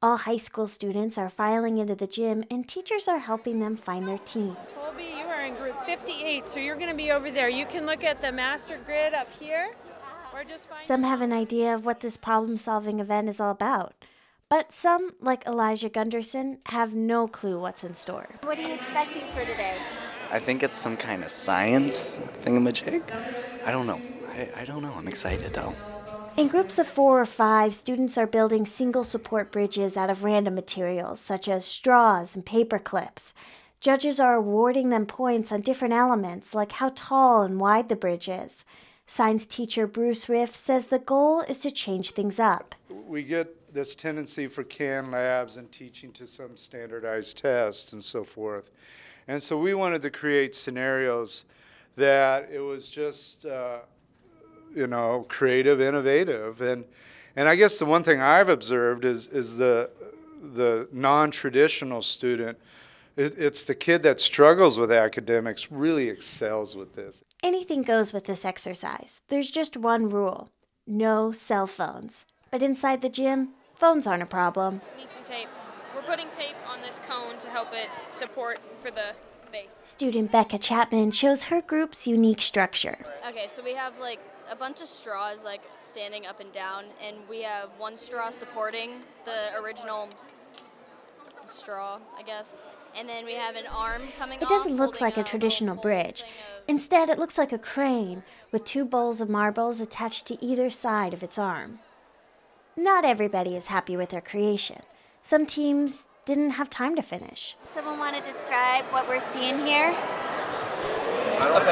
All high school students are filing into the gym, and teachers are helping them find their teams. Colby, you are in group 58, so you're going to be over there. You can look at the master grid up here, or just find Some have an idea of what this problem-solving event is all about, but some, like Elijah Gunderson, have no clue what's in store. What are you expecting for today? I think it's some kind of science thingamajig. I don't know. I don't know. I'm excited though. In groups of 4 or 5, students are building single support bridges out of random materials, such as straws and paper clips. Judges are awarding them points on different elements, like how tall and wide the bridge is. Science teacher Bruce Riff says the goal is to change things up. We get this tendency for canned labs and teaching to some standardized tests and so forth. And so we wanted to create scenarios that it was just, creative, innovative. And I guess the one thing I've observed is the non-traditional student. It's the kid that struggles with academics really excels with this. Anything goes with this exercise. There's just one rule: no cell phones. But inside the gym, phones aren't a problem. Need some tape. We're putting tape on this cone to help it support for the base. Student Becca Chapman shows her group's unique structure. Okay, so we have a bunch of straws standing up and down, and we have one straw supporting the original straw, I guess. And then we have an arm coming off. It doesn't look like a traditional bridge. Instead, it looks like a crane with 2 bowls of marbles attached to either side of its arm. Not everybody is happy with their creation. Some teams didn't have time to finish. Someone want to describe what we're seeing here? I don't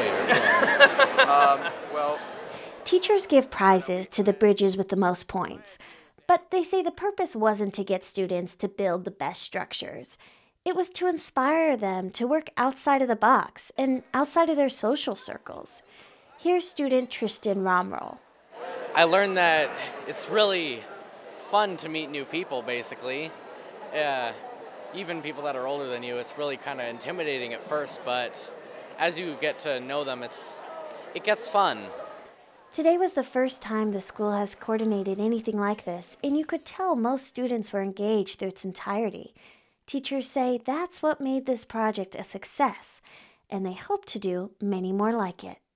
say failure. Teachers give prizes to the bridges with the most points, but they say the purpose wasn't to get students to build the best structures. It was to inspire them to work outside of the box and outside of their social circles. Here's student Tristan Romroll. I learned that it's really fun to meet new people, basically. Even people that are older than you, it's really kind of intimidating at first, but as you get to know them, it gets fun. Today was the first time the school has coordinated anything like this, and you could tell most students were engaged through its entirety. Teachers say that's what made this project a success, and they hope to do many more like it.